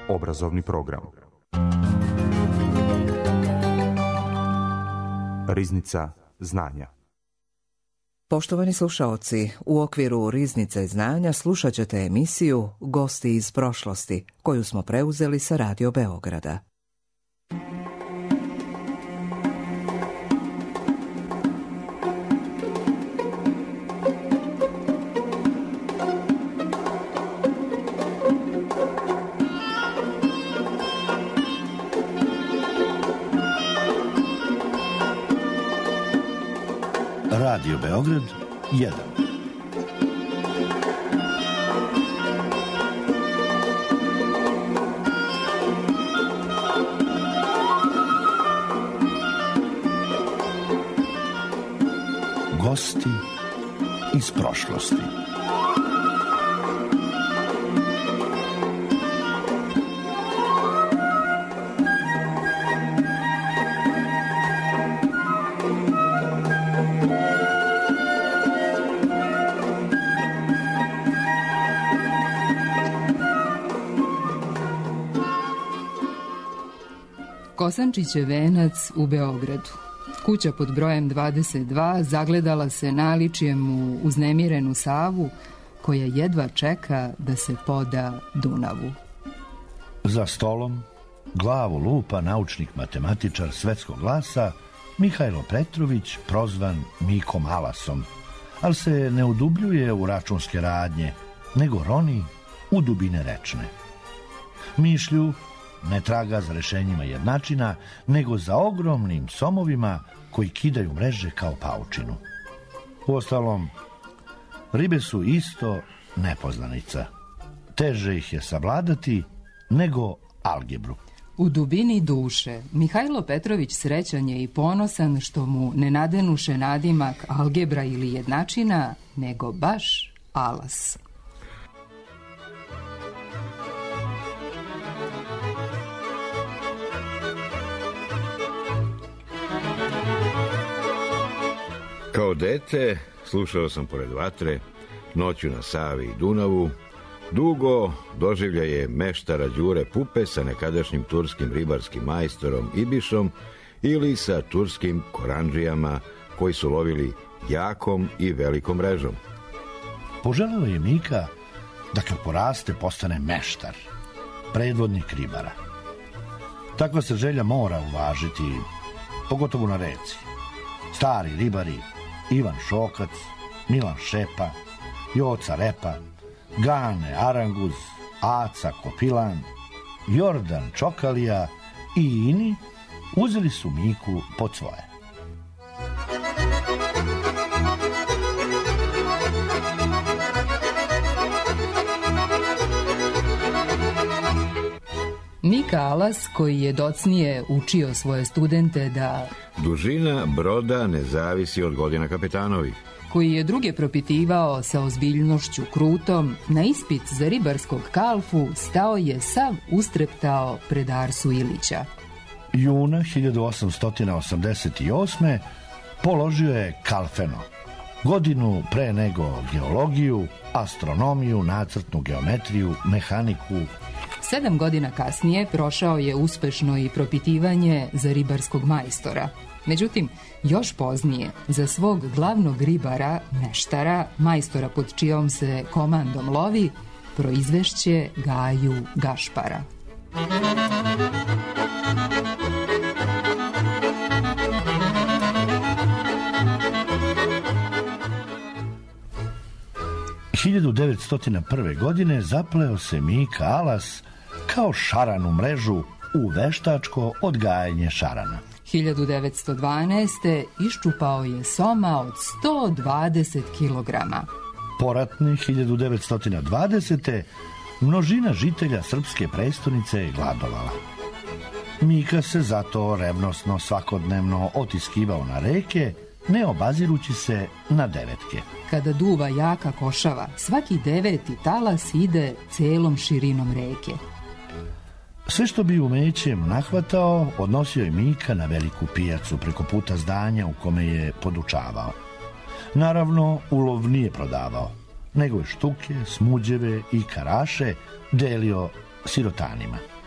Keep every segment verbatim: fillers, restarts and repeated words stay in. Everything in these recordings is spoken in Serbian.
obrazovni program. Riznica znanja. Poštovani slušaoci, u okviru Riznice znanja slušat ćete emisiju Gosti iz prošlosti, koju smo preuzeli sa Radio Beograda. Radio Beograd jedan. Gosti iz prošlosti. Kosančićev venac u Beogradu. Kuća pod brojem dvadeset dva zagledala se naličjem u uznemirenu Savu, koja jedva čeka da se poda Dunavu. Za stolom glavu lupa naučnik matematičar svetskog glasa Mihajlo Petrović, prozvan Mikom Alasom, ali se ne udubljuje u računske radnje, nego roni u dubine rečne. Mišlju ne traga za rešenjima jednačina, nego za ogromnim somovima koji kidaju mreže kao paučinu. Uostalom, ribe su isto nepoznanica. Teže ih je savladati nego algebru. U dubini duše Mihajlo Petrović srećan je i ponosan što mu ne nadenuše nadimak algebra ili jednačina, nego baš Alas. Kao dete slušao sam pored vatre, noću na Savi i Dunavu, dugo doživljaje meštara Đure Pupe sa nekadašnjim turskim ribarskim majstorom Ibišom ili sa turskim korandžijama koji su lovili jakom i velikom mrežom. Poželeo je Mika da kad poraste postane meštar, predvodnik ribara. Takva se želja mora uvažiti, pogotovo na reci. Stari ribari Ivan Šokac, Milan Šepa, Joca Repa, Gane Aranguz, Aca Kopilan, Jordan Čokalija i ini uzeli su Miku pod svoje. Mika Alas, koji je docnije učio svoje studente da dužina broda ne zavisi od godina kapetanovih, koji je druge propitivao sa ozbiljnošću krutom, na ispit za ribarskog kalfu stao je sav ustreptao pred Arsu Ilića. Juna hiljadu osamsto osamdeset osme položio je kalfeno, godinu pre nego geologiju, astronomiju, nacrtnu geometriju, mehaniku. Sedam godina kasnije prošao je uspešno i propitivanje za ribarskog majstora. Međutim, još poznije, za svog glavnog ribara, meštara, majstora pod čijom se komandom lovi, proizvešće Gaju Gašpara. hiljadu devetsto prve. godine zapleo se Mika Alas kao šaran u mrežu u veštačko odgajanje šarana. hiljadu devetsto dvanaeste. iščupao je soma od sto dvadeset kilograma. Poratne hiljadu devetsto dvadesete. množina žitelja srpske prestonice je gladovala. Mika se zato revnosno svakodnevno otiskivao na reke, ne obazirući se na devetke. Kada duva jaka košava, svaki deveti talas ide celom širinom reke. Sve što bi umećem nahvatao, odnosio je Mika na veliku pijacu preko puta zdanja u kome je podučavao. Naravno, ulov nije prodavao, nego je štuke, smuđeve i karaše delio sirotanima.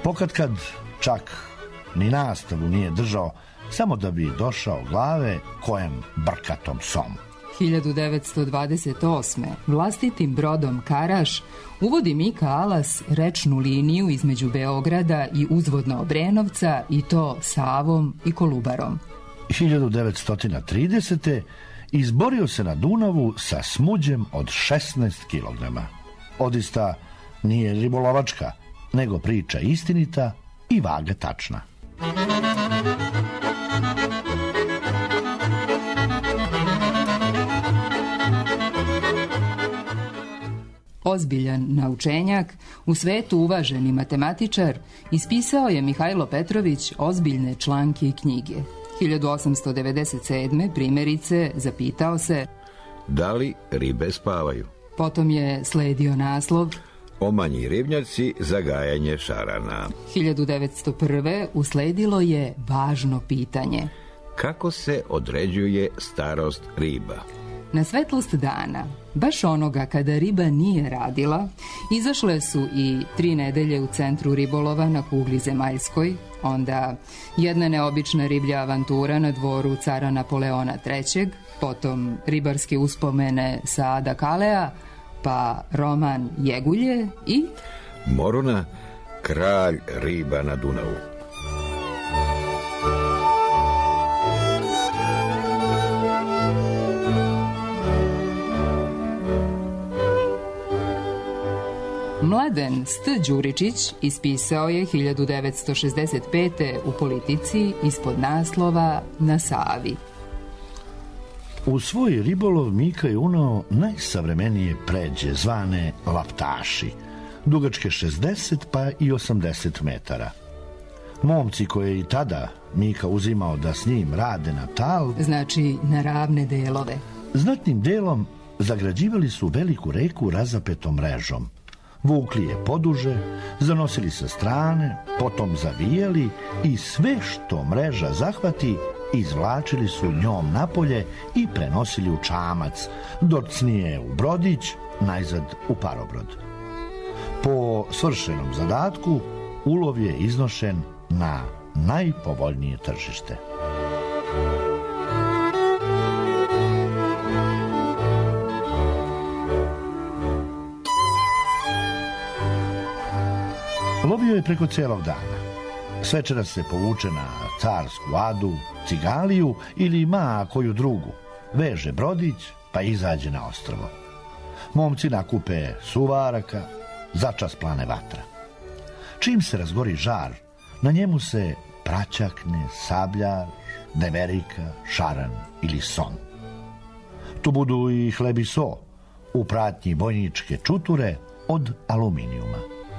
Pokatkad čak ni nastavu nije držao, samo da bi došao glave kojem brkatom som. hiljadu devetsto dvadeset osme. vlastitim brodom Karaš uvodi Mika Alas rečnu liniju između Beograda i uzvodno Obrenovca, i to Savom i Kolubarom. hiljadu devetsto tridesete. izborio se na Dunavu sa smuđem od šesnaest kilograma. Odista nije ribolovačka, nego priča istinita i vaga tačna. Ozbiljan naučenjak, u svetu uvaženi matematičar, ispisao je Mihajlo Petrović ozbiljne članke i knjige. hiljadu osamsto devedeset sedme. primjerice zapitao se: da li ribe spavaju? Potom je sledio naslov: Omanji ribnjaci za gajanje šarana. hiljadu devetsto prve. usledilo je važno pitanje: kako se određuje starost riba? Na svetlost dana, baš onoga kada riba nije radila, izašle su i tri nedelje u centru ribolova na kugli zemaljskoj, onda jedna neobična riblja avantura na dvoru cara Napoleona trećeg, potom ribarske uspomene Saada Kalea, pa roman Jegulje i Moruna, kralj riba na Dunavu. Mladen St. Đuričić ispisao je hiljadu devetsto šezdeset pete. u Politici ispod naslova Na Savi. U svoj ribolov Mika je unao najsavremenije pređe, zvane laptaši, dugačke šezdeset pa i osamdeset metara. Momci koje je i tada Mika uzimao da s njim rade na tal, znači na ravne delove, znatnim delom zagrađivali su veliku reku razapetom mrežom. Vukli je poduže, zanosili sa strane, potom zavijali i sve što mreža zahvati izvlačili su njom napolje i prenosili u čamac, docnije u brodić, najzad u parobrod. Po svršenom zadatku ulov je iznošen na najpovoljnije tržište. Lovio je preko cijelog dana. Svečera se povuče na Carsku adu, Cigaliju ili ma koju drugu. Veže brodić pa izađe na ostrvo. Momci nakupe suvaraka, začas plane vatra. Čim se razgori žar, na njemu se praćakne sabljar, deverika, šaran ili son. Tu budu i hleb i so, u pratnji vojničke čuture od aluminijuma.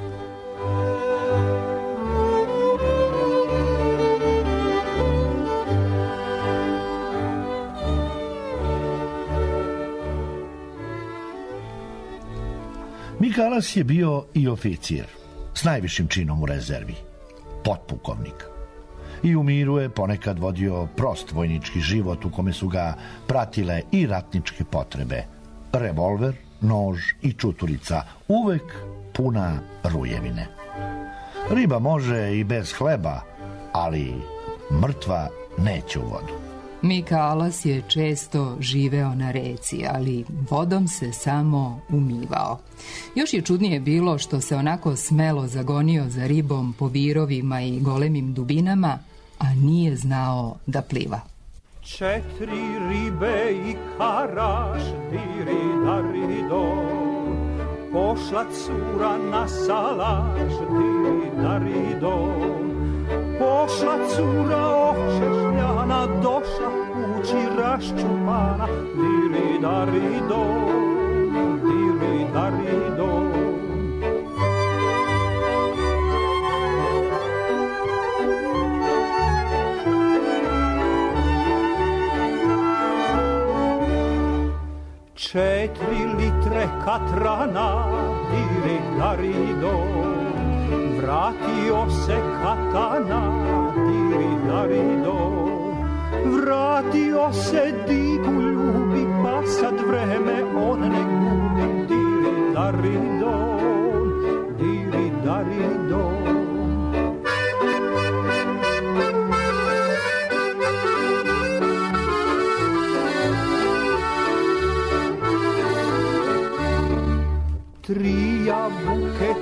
Mika Alas je bio i oficir, s najvišim činom u rezervi, potpukovnik. I u miru je ponekad vodio prost vojnički život u kome su ga pratile i ratničke potrebe. Revolver, nož i čuturica, uvek puna rujevine. Riba može i bez hleba, ali mrtva neće u vodu. Mika Alas je često živeo na reci, ali vodom se samo umivao. Još je čudnije bilo što se onako smelo zagonio za ribom po virovima i golemim dubinama, a nije znao da pliva. Četiri ribe i Karaš, diri dari do, pošla cura na salaš, diri dari do. Pošla cura očešljana, došla kući raščupana, diri dari do, diri dari do. Četiri litre katrana, diri dari do. Vratio se katana, diri dari do. Vratio se digu ljubi, pa sad vreme on ne gubi, diri dari do, diri dari do.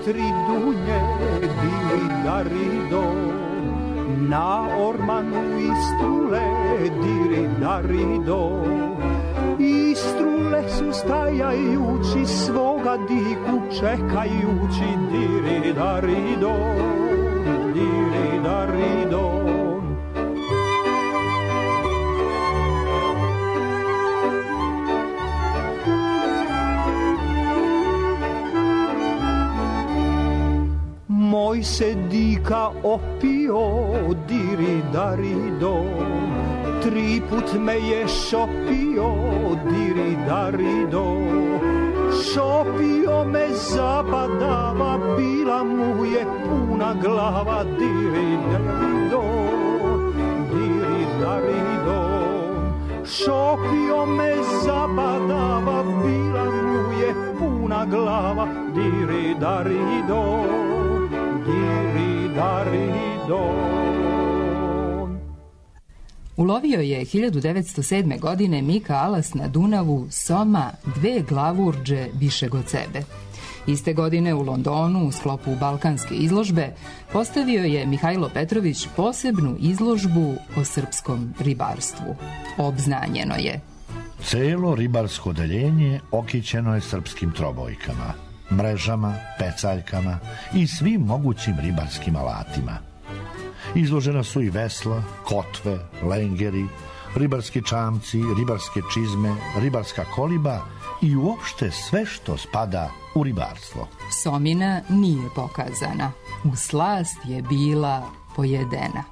tri dunje, diri darido, na ormanu istrule, diri darido. Istrule su stajajući, svoga diku čekajući, diri darido, diri darido. Moj se dika opio, diri darido, tri put me je šopio, diri darido. Šopio me zabadava, bila mu je puna glava, diri darido, diri darido. Šopio me zabadava, bila mu je puna glava, diri darido, diri darido. Ulovio je hiljadu devetsto sedme. godine Mika Alas na Dunavu soma dve glavurđe višeg od sebe. Iste godine u Londonu u sklopu Balkanske izložbe postavio je Mihajlo Petrović posebnu izložbu o srpskom ribarstvu. Obznanjeno je. Celo ribarsko odeljenje okićeno je srpskim trobojkama, mrežama, pecaljkama i svim mogućim ribarskim alatima. Izložena su i vesla, kotve, lengeri, ribarski čamci, ribarske čizme, ribarska koliba i uopšte sve što spada u ribarstvo. Somina nije pokazana. U slast je bila pojedena.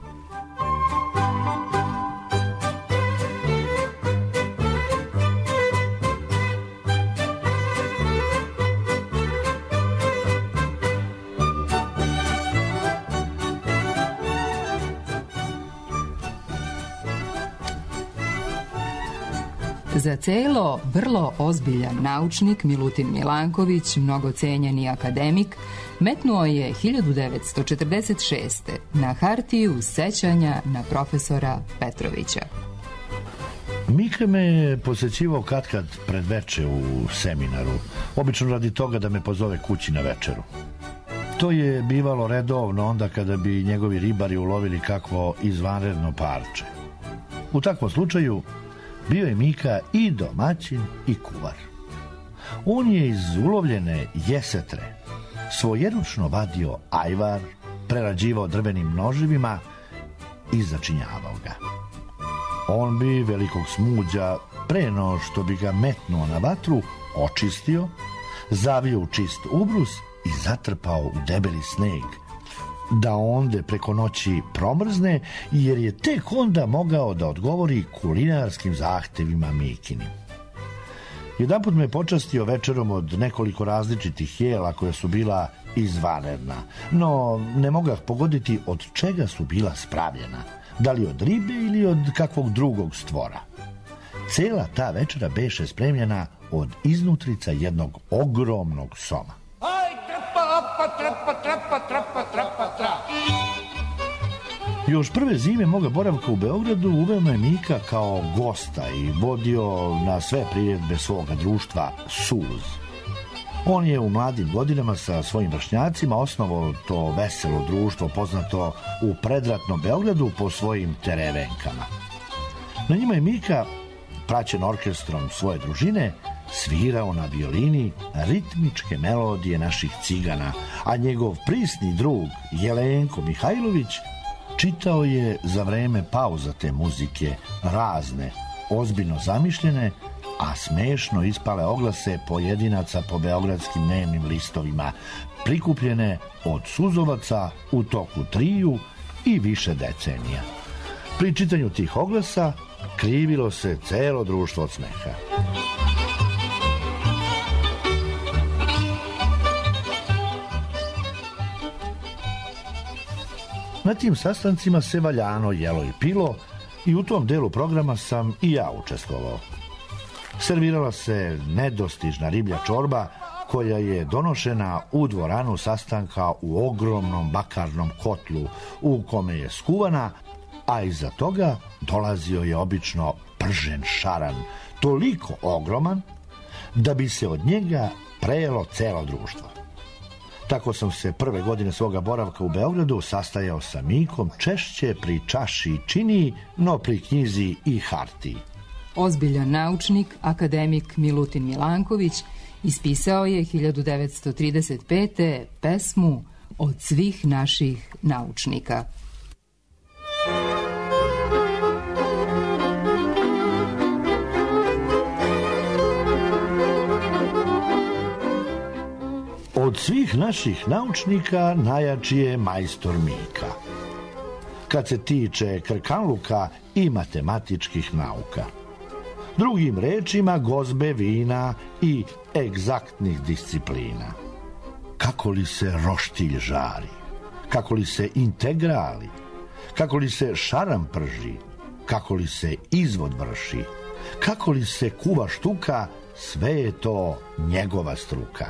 Za celo vrlo ozbiljan naučnik Milutin Milanković, mnogo cenjeni akademik, metnuo je hiljadu devetsto četrdeset šeste. na hartiju sećanja na profesora Petrovića. Mika me je posećivao katkad pred veče u seminaru, obično radi toga da me pozove kući na večeru. To je bivalo redovno onda kada bi njegovi ribari ulovili kakvo izvanredno parče. U takvom slučaju bio je Mika i domaćin i kuvar. On je iz ulovljene jesetre svojeručno vadio ajvar, prerađivao drvenim noživima i začinjavao ga. On bi velikog smuđa, pre no što bi ga metnuo na vatru, očistio, zavio u čist ubrus i zatrpao u debeli sneg, da onde preko noći promrzne, jer je tek onda mogao da odgovori kulinarskim zahtevima Mikinim. Jedanput me počastio večerom od nekoliko različitih jela koja su bila izvanredna, no ne mogah pogoditi od čega su bila spravljena, da li od ribe ili od kakvog drugog stvora. Cela ta večera beše spremljena od iznutrica jednog ogromnog soma. Aj, trpa, opa, trpa, trpa, trpa, trpa, trpa. Još prve zime moga boravka u Beogradu uveo me Mika kao gosta i vodio na sve priredbe svoga društva Suz. On je u mladim godinama sa svojim vršnjacima osnovao to veselo društvo poznato u predratnom Beogradu po svojim terevenkama. Na njima je Mika, praćen orkestrom svoje družine, svirao na violini ritmičke melodije naših cigana, a njegov prisni drug Jelenko Mihajlović čitao je za vreme pauza te muzike razne, ozbiljno zamišljene, a smešno ispale oglase pojedinaca po beogradskim dnevnim listovima, prikupljene od suzovaca u toku triju i više decenija. Pri čitanju tih oglasa krivilo se celo društvo od smeha. Na tim sastancima se valjano jelo i pilo i u tom delu programa sam i ja učestvovao. Servirala se nedostižna riblja čorba koja je donošena u dvoranu sastanka u ogromnom bakarnom kotlu u kome je skuvana, a iza toga dolazio je obično pržen šaran, toliko ogroman da bi se od njega prejelo celo društvo. Tako sam se prve godine svoga boravka u Beogradu sastajao sa Mikom češće pri čaši i čini, no pri knjizi i hartiji. Ozbiljan naučnik, akademik Milutin Milanković, ispisao je hiljadu devetsto trideset pete. pesmu Od svih naših naučnika. Od svih naših naučnika najjači je majstor Mika, kad se tiče krkanluka i matematičkih nauka. Drugim rečima, gozbe, vina i egzaktnih disciplina. Kako li se roštilj žari, kako li se integrali, kako li se šaran prži, kako li se izvod vrši, kako li se kuva štuka, sve je to njegova struka.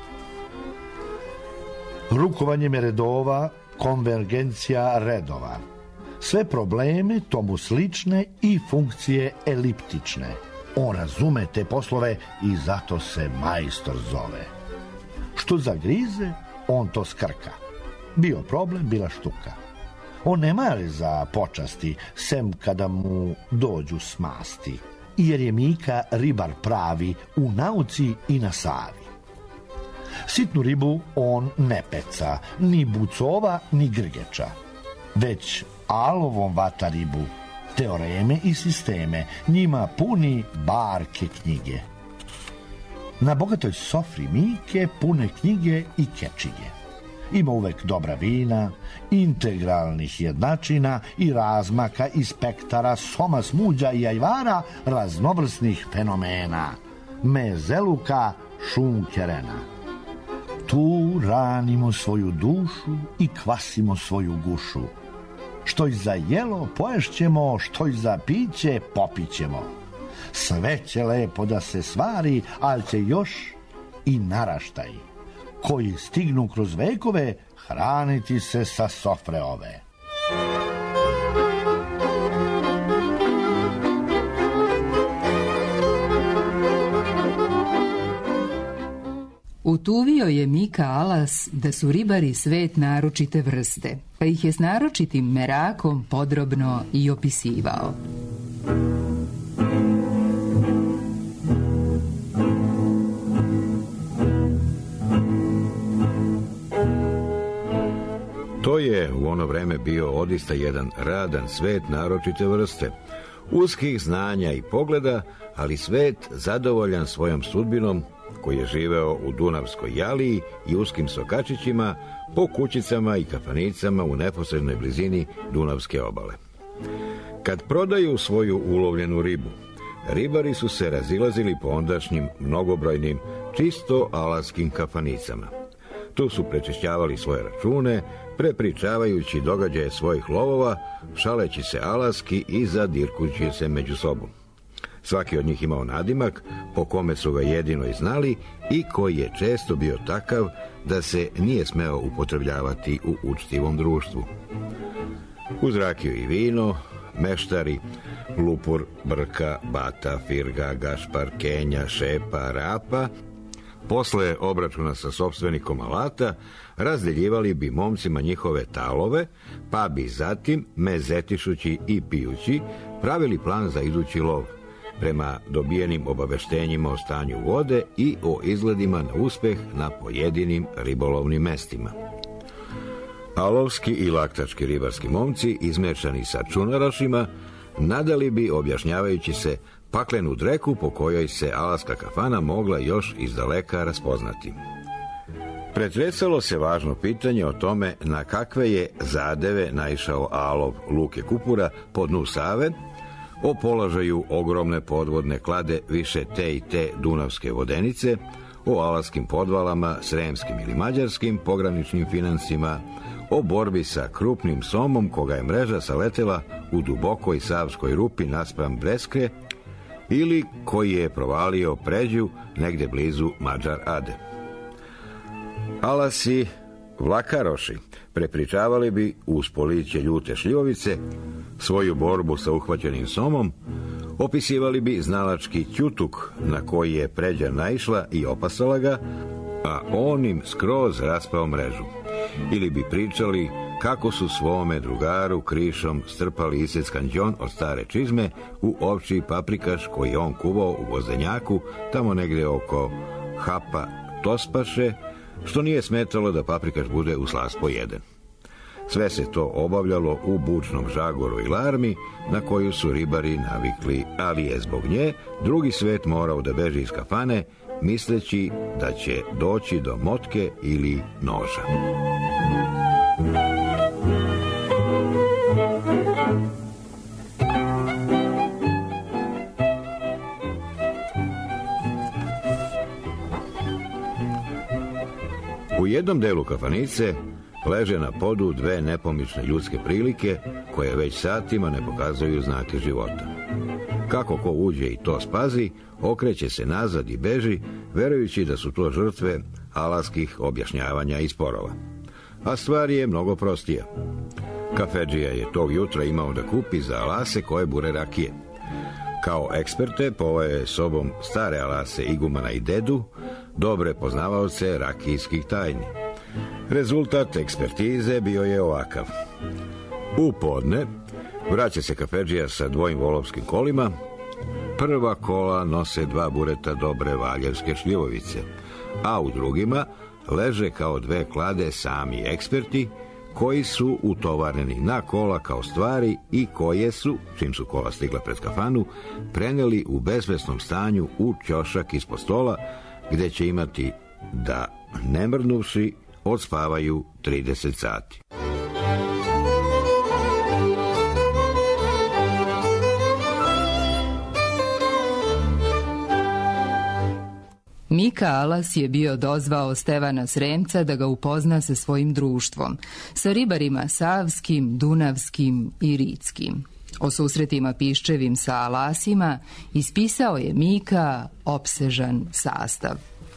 Rukovanjem redova, konvergencija redova. Sve probleme tomu slične i funkcije eliptične. On razume te poslove i zato se majstor zove. Što zagrize, on to skrka. Bio problem, bila štuka. On ne mari za počasti, sem kada mu dođu smasti, jer je Mika ribar pravi u nauci i na Savi. Sitnu ribu on ne peca, ni bucova, ni grgeča, već alovom vata ribu, teoreme i sisteme, njima puni barke knjige. Na bogatoj sofri Mike pune knjige i kečige. Ima uvek dobra vina, integralnih jednačina i razmaka i spektara, soma, smuđa i ajvara, raznovrsnih fenomena, mezeluka, šunkerena. Tu ranimo svoju dušu i kvasimo svoju gušu. Što i za jelo poješćemo, što i za piće popićemo. Sve će lepo da se stvari, ali će još i naraštaj, koji stignu kroz vekove, hraniti se sa sofre ove. Utuvio je Mika Alas da su ribari svet naročite vrste, pa ih je s naročitim merakom podrobno i opisivao. To je u ono vreme bio odista jedan radan svet naročite vrste, uskih znanja i pogleda, ali svet zadovoljan svojom sudbinom, koji je živeo u Dunavskoj jaliji i uskim sokačićima, po kućicama i kafanicama u neposrednoj blizini Dunavske obale. Kad prodaju svoju ulovljenu ribu, ribari su se razilazili po ondašnjim mnogobrojnim čisto alaskim kafanicama. Tu su prečišćavali svoje račune, prepričavajući događaje svojih lovova, šaleći se alaski i zadirkujući se među sobom. Svaki od njih imao nadimak po kome su ga jedino i znali i koji je često bio takav da se nije smeo upotrebljavati u učtivom društvu. Uz rakiju i vino, meštari, Lupur, Brka, Bata, Firga, Gašpar, Kenja, Šepa, Rapa, posle obračuna sa sopstvenikom alata, razdeljivali bi momcima njihove talove, pa bi zatim, mezetišući i pijući, pravili plan za idući lov, prema dobijenim obaveštenjima o stanju vode i o izgledima na uspeh na pojedinim ribolovnim mestima. Alovski i laktački ribarski momci, izmešani sa čunarošima, nadali bi, objašnjavajući se, paklenu dreku po kojoj se alaska kafana mogla još izdaleka raspoznati. Pretresalo se važno pitanje o tome na kakve je zadeve naišao alov Luke Kupura po dnu Save, o položaju ogromne podvodne klade više te i te Dunavske vodenice, o alaskim podvalama, sremskim ili mađarskim pograničnim finansima, o borbi sa krupnim somom koga je mreža saletela u dubokoj savskoj rupi naspram Breskve ili koji je provalio pređu negde blizu Mađar Ade. Alasi vlakaroši prepričavali bi uz poliće ljute šljivovice svoju borbu sa uhvaćenim somom, opisivali bi znalački ćutuk na koji je pređa naišla i opasala ga, a on im skroz raspao mrežu. Ili bi pričali kako su svome drugaru krišom strpali iseckan đon od stare čizme u ovčji paprikaš koji je on kuvao u gvozdenjaku, tamo negdje oko Hapa Tospaše, što nije smetalo da paprikaš bude u slast pojeden. Sve se to obavljalo u bučnom žagoru i larmi na koju su ribari navikli, ali je zbog nje drugi svet morao da beži iz kafane, misleći da će doći do motke ili noža. U jednom delu kafanice leže na podu dve nepomične ljudske prilike koje već satima ne pokazuju znake života. Kako ko uđe i to spazi, okreće se nazad i beži, verujući da su to žrtve alaskih objašnjavanja i sporova. A stvar je mnogo prostija. Kafedžija je tog jutra imao da kupi za alase koje bure rakije. Kao eksperte poveo je sobom stare alase igumana i dedu, dobre poznavaoce rakijskih tajni. Rezultat ekspertize bio je ovakav. U podne vraća se kafedžija sa dvojim volovskim kolima. Prva kola nose dva bureta dobre valjevske šljivovice, a u drugima leže kao dve klade sami eksperti koji su utovareni na kola kao stvari i koje su, čim su kola stigla pred kafanu, preneli u bezvesnom stanju u ćošak ispod stola, gde će imati da, ne mrdnuvši, odspavaju trideset sati. Mika Alas je bio dozvao Stevana Sremca da ga upozna sa svojim društvom, sa ribarima savskim, dunavskim i ritskim. O susretima Piščevim sa Alasima ispisao je Mika opsežan sastav.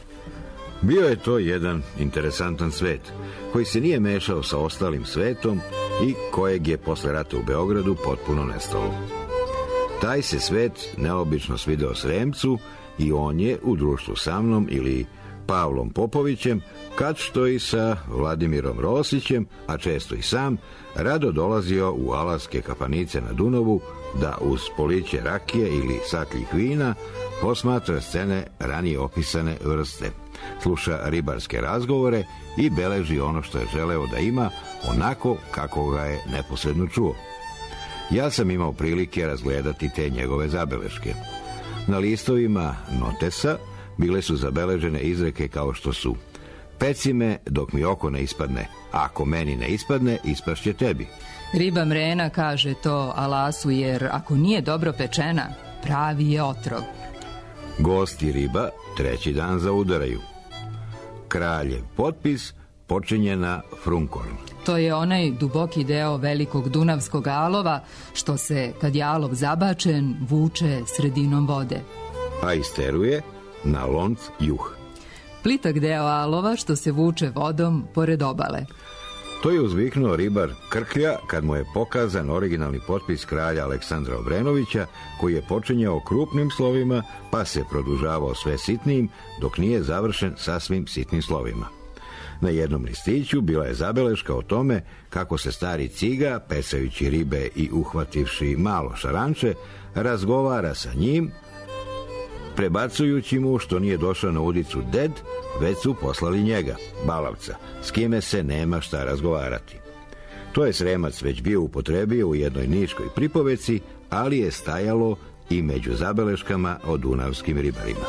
Bio je to jedan interesantan svet, koji se nije mešao sa ostalim svetom i kojeg je posle rata u Beogradu potpuno nestalo. Taj se svet neobično svideo Sremcu i on je u društvu sa mnom ili Pavlom Popovićem, kad što i sa Vladimirom Rosićem, a često i sam, rado dolazio u alaske kafanice na Dunavu da uz poliće rakije ili sakljih vina posmatra scene ranije opisane vrste, sluša ribarske razgovore i beleži ono što je želeo da ima onako kako ga je neposredno čuo. Ja sam imao prilike razgledati te njegove zabeleške. Na listovima notesa bile su zabeležene izreke kao što su: peci me dok mi oko ne ispadne, ako meni ne ispadne, ispašće tebi. Riba mrena kaže to Alasu, jer ako nije dobro pečena, pravi je otrov. Gosti riba treći dan zaudaraju. Kraljev potpis počinje na Frunkorn. To je onaj duboki deo velikog dunavskog alova, što se, kad je alov zabačen, vuče sredinom vode. A isteruje na Lont juh. Plitak deo alova što se vuče vodom pored obale. To je uzviknuo ribar Krklja kad mu je pokazan originalni potpis kralja Aleksandra Obrenovića, koji je počinjao krupnim slovima pa se produžavao sve sitnijim dok nije završen sasvim sitnim slovima. Na jednom listiću bila je zabeleška o tome kako se stari ciga, pecajući ribe i uhvativši malo šaranče, razgovara sa njim, prebacujući mu što nije došao na udicu ded, već su poslali njega, Balavca, s kime se nema šta razgovarati. To je Sremac već bio upotrebio u jednoj niškoj pripoveci, ali je stajalo i među zabeleškama o dunavskim ribarima.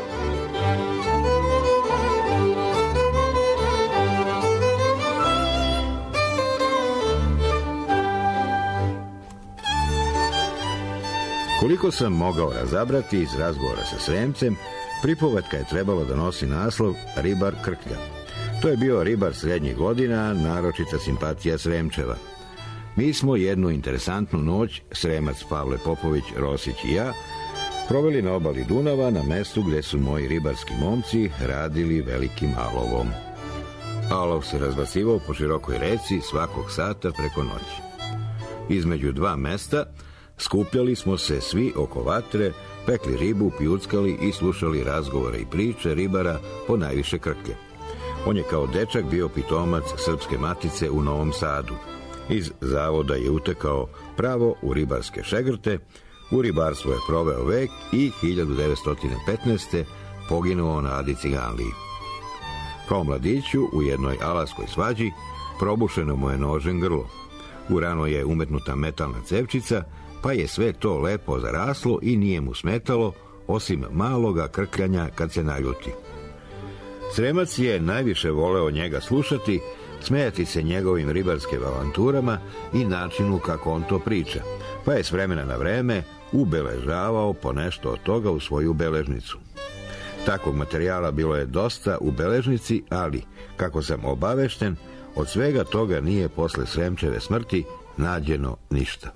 Koliko sam mogao razabrati iz razgovora sa Sremcem, pripovetka je trebalo da nosi naslov Ribar Krklja. To je bio ribar srednjih godina, naročita simpatija Sremčeva. Mi smo jednu interesantnu noć, Sremac Pavle Popović, Rosić i ja, proveli na obali Dunava, na mestu gde su moji ribarski momci radili velikim alovom. Alov se razbacivao po širokoj reci svakog sata preko noći. Između dva mesta skupljali smo se svi oko vatre, pekli ribu, pijuckali i slušali razgovore i priče ribara, po najviše Krklje. On je kao dečak bio pitomac Srpske matice u Novom Sadu. Iz zavoda je utekao pravo u ribarske šegrte, u ribarstvu je proveo vek i hiljadu devetsto petnaeste. poginuo na Adi Ciganliji. Kao mladiću u jednoj alaskoj svađi probušeno mu je nožem grlo. U rano je umetnuta metalna cevčica, pa je sve to lepo zaraslo i nije mu smetalo, osim maloga krkljanja kad se naljuti. Sremac je najviše voleo njega slušati, smejati se njegovim ribarskim avanturama i načinu kako on to priča, pa je s vremena na vreme ubeležavao po nešto od toga u svoju beležnicu. Takvog materijala bilo je dosta u beležnici, ali, kako sam obavešten, od svega toga nije posle Sremčeve smrti nađeno ništa.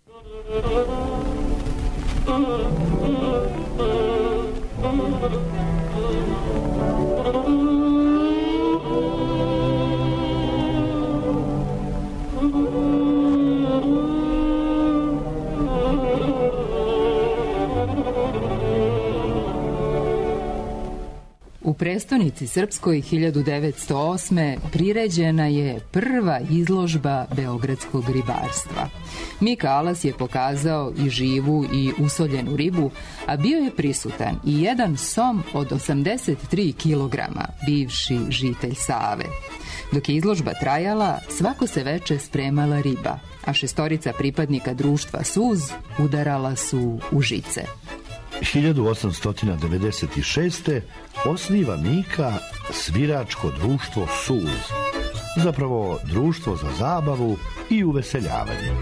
U prestonici Srpskoj hiljadu devetsto osme. priređena je prva izložba beogradskog ribarstva. Mika Alas je pokazao i živu i usoljenu ribu, a bio je prisutan i jedan som od osamdeset tri kilograma, bivši žitelj Save. Dok je izložba trajala, svako se veče spremala riba, a šestorica pripadnika društva Suz udarala su u žice. hiljadu osamsto devedeset šeste. osniva Mika sviračko društvo Suz, zapravo društvo za zabavu i uveseljavanje.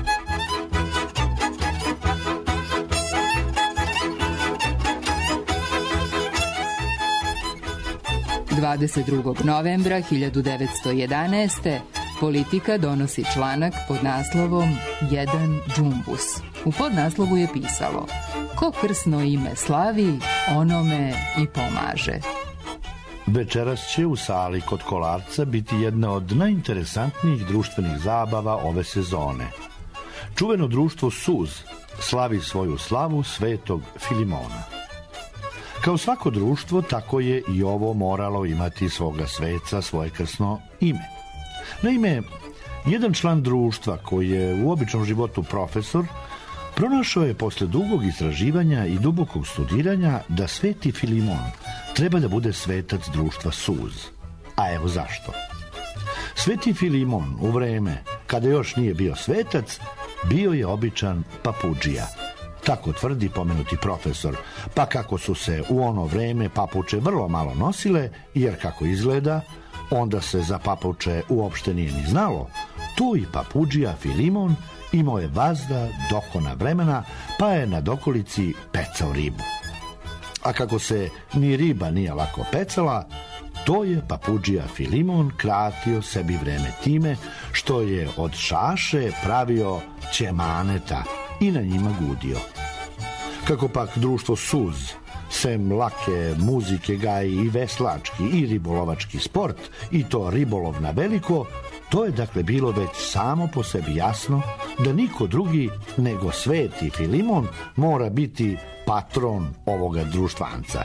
dvadeset drugog novembra hiljadu devetsto jedanaeste. Politika donosi članak pod naslovom Jedan džumbus. U podnaslovu je pisalo: ko krsno ime slavi, onome i pomaže. Večeras će u sali kod Kolarca biti jedna od najinteresantnijih društvenih zabava ove sezone. Čuveno društvo Suz slavi svoju slavu Svetog Filimona. Kao svako društvo, tako je i ovo moralo imati svoga sveca, svoje krsno ime. Naime, jedan član društva koji je u običnom životu profesor, pronašao je posle dugog istraživanja i dubokog studiranja da Sveti Filimon treba da bude svetac društva Suz. A evo zašto. Sveti Filimon u vreme kada još nije bio svetac, bio je običan papudžija. Tako tvrdi pomenuti profesor, pa kako su se u ono vreme papuče vrlo malo nosile, jer kako izgleda, onda se za papuče uopšte nije ni znalo, tu i papudžija Filimon imao je vazda dokona vremena, pa je na dokolici pecao ribu. A kako se ni riba nije lako pecala, to je papudžija Filimon kratio sebi vreme time što je od šaše pravio ćemaneta i na njima gudio. Kako pak društvo Suz, sem lake muzike, gaji i veslački i ribolovački sport, i to ribolov na veliko, to je dakle bilo već samo po sebi jasno da niko drugi nego Sveti Filimon mora biti patron ovoga društvanca.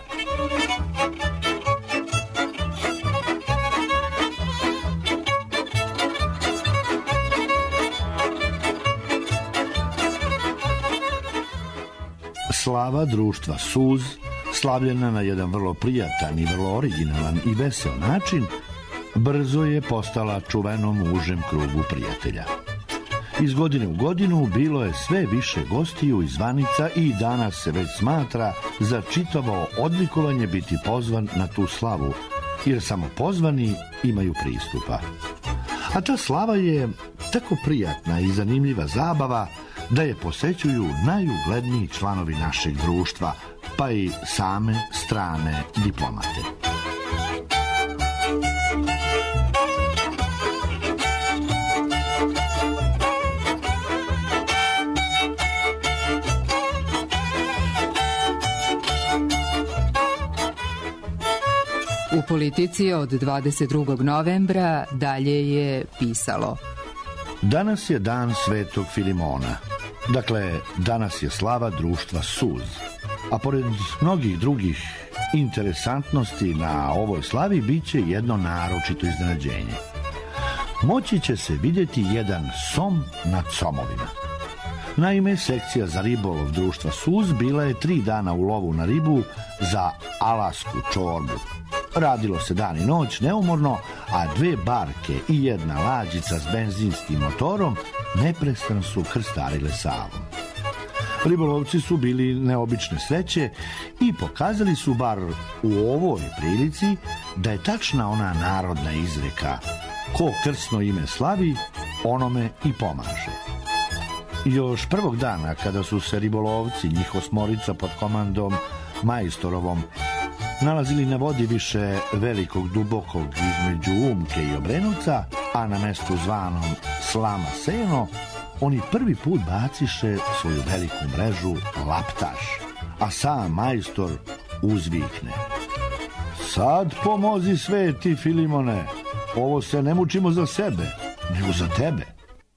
Slava društva Suz, slavljena na jedan vrlo prijatan i vrlo originalan i vesel način, brzo je postala čuvenom u užem krugu prijatelja. Iz godine u godinu bilo je sve više gostiju i zvanica i danas se već smatra za čitavo odlikovanje biti pozvan na tu slavu, jer samo pozvani imaju pristupa. A ta slava je tako prijatna i zanimljiva zabava da je posećuju najugledniji članovi našeg društva, pa i same strane diplomate. U Politici od dvadeset drugog novembra dalje je pisalo: danas je dan Svetog Filimona. Dakle, danas je slava društva Suz. A pored mnogih drugih interesantnosti na ovoj slavi bit će jedno naročito iznenađenje. Moći će se vidjeti jedan som nad somovima. Naime, sekcija za ribolov društva Suz bila je tri dana u lovu na ribu za alasku čorbu. Radilo se dan i noć neumorno, a dve barke i jedna lađica s benzinskim motorom neprestano su krstarile Savom. Ribolovci su bili neobične sreće i pokazali su bar u ovoj prilici da je tačna ona narodna izreka: ko krsno ime slavi, onome i pomaže. Još prvog dana, kada su se ribolovci, njih osmorica pod komandom Majstorovom, nalazili na vodi više velikog dubokog između Umke i Obrenovca, a na mestu zvanom Slama Seno, oni prvi put baciše svoju veliku mrežu Laptaš, a sam Majstor uzvikne: sad pomozi sveti Filimone, ovo se ne mučimo za sebe, nego za tebe.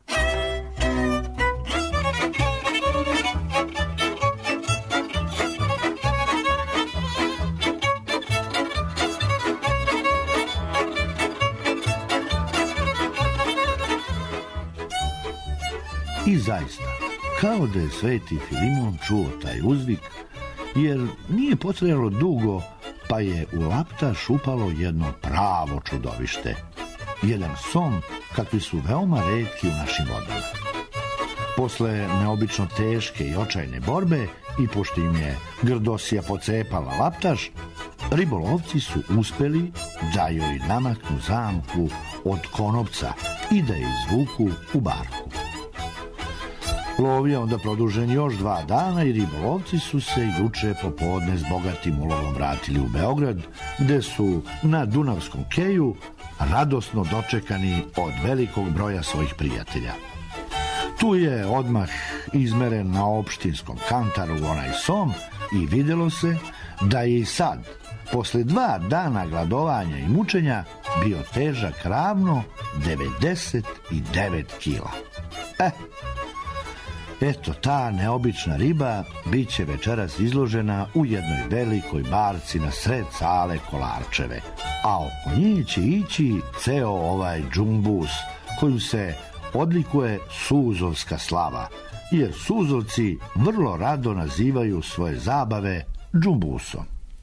I zaista, kao da je sveti Filimon čuo taj uzvik, jer nije potrajalo dugo, pa je u Laptaš upalo jedno pravo čudovište. Jedan som kakvi su veoma retki u našim vodama. Posle neobično teške i očajne borbe, i pošto im je Grdosija pocepala Laptaš, ribolovci su uspeli da joj namaknu zamku od konopca i da je izvuku u barku. Lov je onda produžen još dva dana i ribolovci su se juče popodne s bogatim ulovom vratili u Beograd, gde su na Dunavskom keju radosno dočekani od velikog broja svojih prijatelja. Tu je odmah izmeren na opštinskom kantaru onaj som i videlo se da je i sad, posle dva dana gladovanja i mučenja, bio težak ravno devedeset devet kila. Eh, Eto, ta neobična riba bit će večeras izložena u jednoj velikoj barci na sred sale Kolarčeve, a oko nje će ići ceo ovaj džumbus kojim se odlikuje Suzovska slava, jer Suzovci vrlo rado nazivaju svoje zabave džumbusom.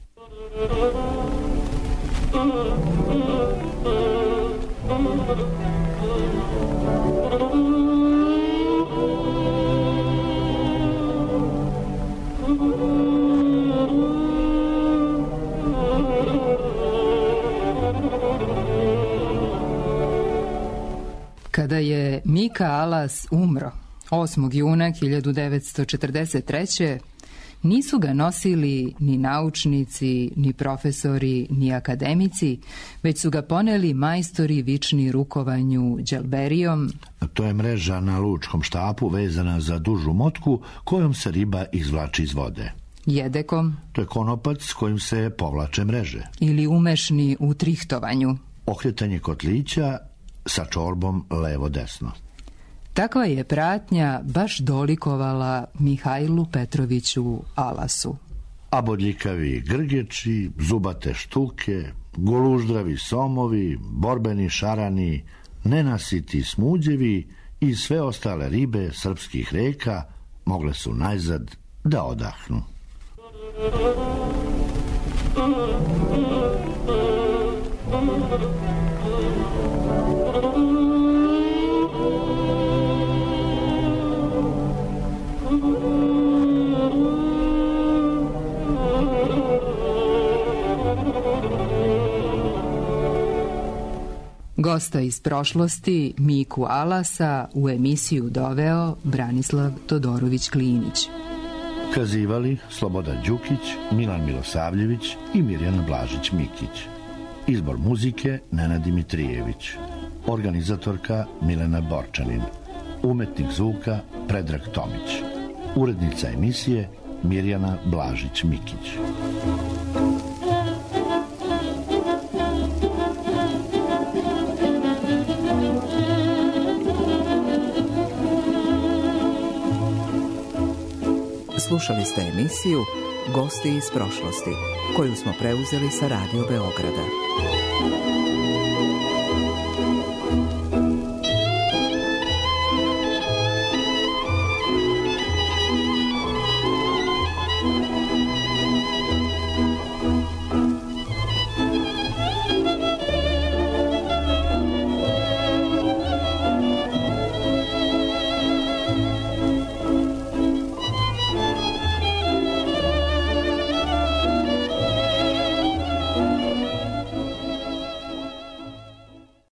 Kada je Mika Alas umro osmog juna hiljadu devetsto četrdeset treće. nisu ga nosili ni naučnici, ni profesori, ni akademici, već su ga poneli majstori vični rukovanju đelberijom. To je mreža na lučkom štapu vezana za dužu motku kojom se riba izvlači iz vode. Jedekom. To je konopac s kojim se povlače mreže. Ili umešni u trihtovanju. Okretanje kotlića sa čorbom levo-desno. Takva je pratnja baš dolikovala Mihajlu Petroviću Alasu. A bodljikavi grgeči, zubate štuke, goluždravi somovi, borbeni šarani, nenasiti smuđevi i sve ostale ribe srpskih reka mogle su najzad da odahnu. Gosta iz prošlosti, Miku Alasa, u emisiju doveo Branislav Todorović Klinić. Kazivali Slobodan Đukić, Milan Milosavljević i Mirjana Blažić-Mikić. Izbor muzike Nenad Dimitrijević. Organizatorka Milena Borčanin. Umetnik zvuka Predrag Tomić. Urednica emisije Mirjana Blažić-Mikić. Slušali ste emisiju Gosti iz prošlosti, koju smo preuzeli sa Radio Beograda.